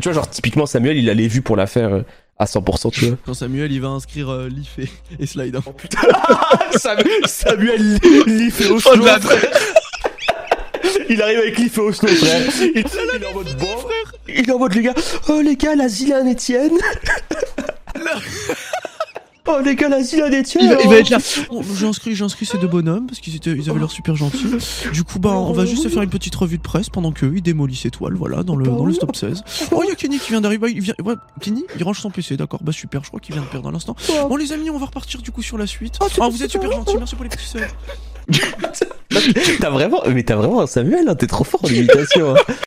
tu vois, genre, typiquement, Samuel, il a les vues pour la faire à 100%, tu vois. Quand Samuel il va inscrire Leaf et Slide. Oh putain, Samuel, Leaf et Oh, Oslo, de la frère. Il arrive avec Leaf et Oslo, frère. Il est en mode bon. Il est en mode, les gars, l'asile à Etienne. Oh les gars, l'asile à Etienne. Il va être là. Oh, j'ai inscrit ces deux bonhommes parce ils avaient l'air super gentils. Du coup, bah, on va juste se faire une petite revue de presse pendant qu'eux ils démolissent étoile, voilà, dans le stop 16. Oh, il y a Kenny qui vient d'arriver. Ouais, Kenny, il range son PC, d'accord, bah super, je crois qu'il vient de perdre à l'instant. Bon, les amis, on va repartir du coup sur la suite. Ah, vous êtes super gentils, merci pour les petits sœurs. T'as vraiment un Samuel, hein, t'es trop fort en imitation. Hein.